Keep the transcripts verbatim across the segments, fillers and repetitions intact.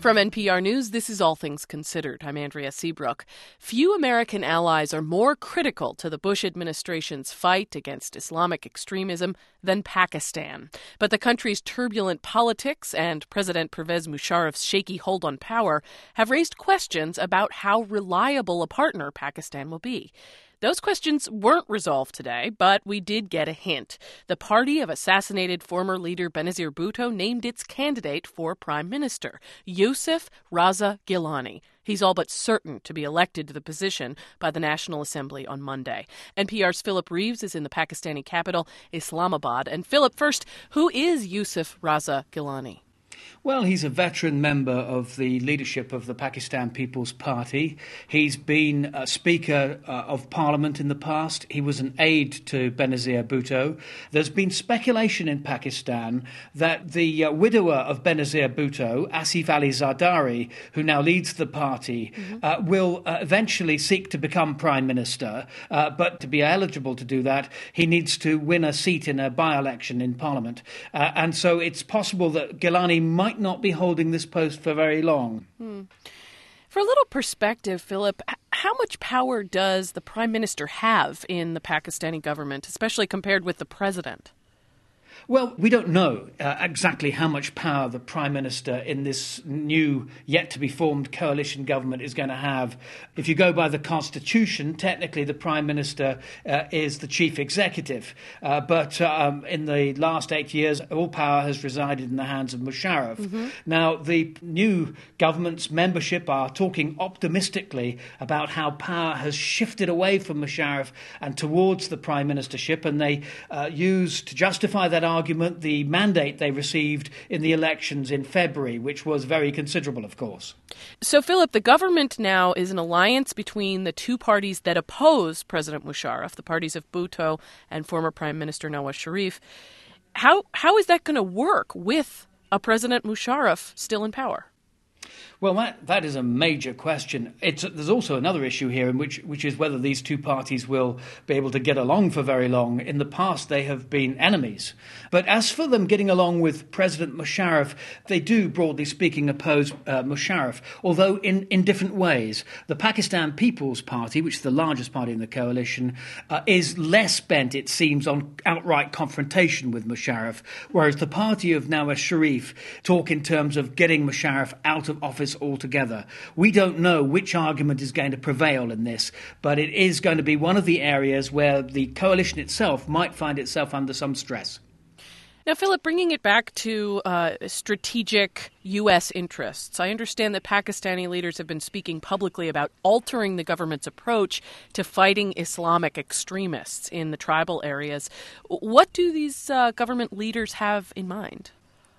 From N P R News, this is All Things Considered. I'm Andrea Seabrook. Few American allies are more critical to the Bush administration's fight against Islamic extremism than Pakistan. But the country's turbulent politics and President Pervez Musharraf's shaky hold on power have raised questions about how reliable a partner Pakistan will be. Those questions weren't resolved today, but we did get a hint. The party of assassinated former leader Benazir Bhutto named its candidate for prime minister, Yousef Raza Gilani. He's all but certain to be elected to the position by the National Assembly on Monday. N P R's Philip Reeves is in the Pakistani capital, Islamabad. And Philip, first, who is Yousef Raza Gilani? Well, he's a veteran member of the leadership of the Pakistan People's Party. He's been a Speaker uh, of Parliament in the past. He was an aide to Benazir Bhutto. There's been speculation in Pakistan that the uh, widower of Benazir Bhutto, Asif Ali Zardari, who now leads the party, mm-hmm. uh, will uh, eventually seek to become Prime Minister. Uh, but to be eligible to do that, he needs to win a seat in a by-election in Parliament. Uh, and so it's possible that Gilani might not be holding this post for very long. Hmm. For a little perspective, Philip, how much power does the Prime Minister have in the Pakistani government, especially compared with the President? Well, we don't know uh, exactly how much power the Prime Minister in this new, yet-to-be-formed coalition government is going to have. If you go by the Constitution, technically the Prime Minister uh, is the Chief Executive. Uh, but um, in the last eight years, all power has resided in the hands of Musharraf. Mm-hmm. Now, the new government's membership are talking optimistically about how power has shifted away from Musharraf and towards the Prime Ministership, and they uh, use, to justify that argument, the mandate they received in the elections in February, which was very considerable, of course. So, Philip, the government now is an alliance between the two parties that oppose President Musharraf, the parties of Bhutto and former Prime Minister Nawaz Sharif. How how is that going to work with a President Musharraf still in power? Well, that, that is a major question. It's, there's also another issue here, in which, which is whether these two parties will be able to get along for very long. In the past, they have been enemies. But as for them getting along with President Musharraf, they do, broadly speaking, oppose uh, Musharraf, although in, in different ways. The Pakistan People's Party, which is the largest party in the coalition, uh, is less bent, it seems, on outright confrontation with Musharraf, whereas the party of Nawaz Sharif talk in terms of getting Musharraf out of office altogether. We don't know which argument is going to prevail in this, but it is going to be one of the areas where the coalition itself might find itself under some stress. Now, Philip, bringing it back to uh, strategic U S interests, I understand that Pakistani leaders have been speaking publicly about altering the government's approach to fighting Islamic extremists in the tribal areas. What do these uh, government leaders have in mind?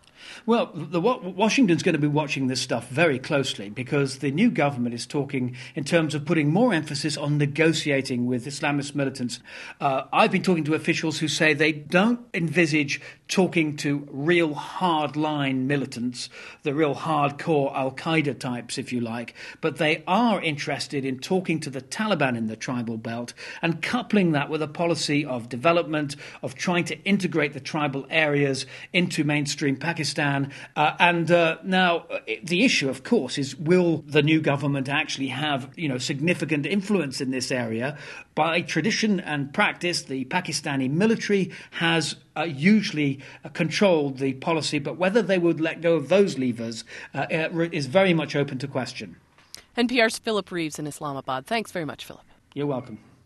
Well, the, Washington's going to be watching this stuff very closely because the new government is talking in terms of putting more emphasis on negotiating with Islamist militants. Uh, I've been talking to officials who say they don't envisage talking to real hardline militants, the real hardcore al-Qaeda types, if you like, but they are interested in talking to the Taliban in the tribal belt and coupling that with a policy of development, of trying to integrate the tribal areas into mainstream Pakistan. Uh, and uh, now the issue, of course, is will the new government actually have, you know, significant influence in this area? By tradition and practice, the Pakistani military has uh, usually uh, controlled the policy, but whether they would let go of those levers uh, is very much open to question. N P R's Philip Reeves in Islamabad. Thanks very much, Philip. You're welcome.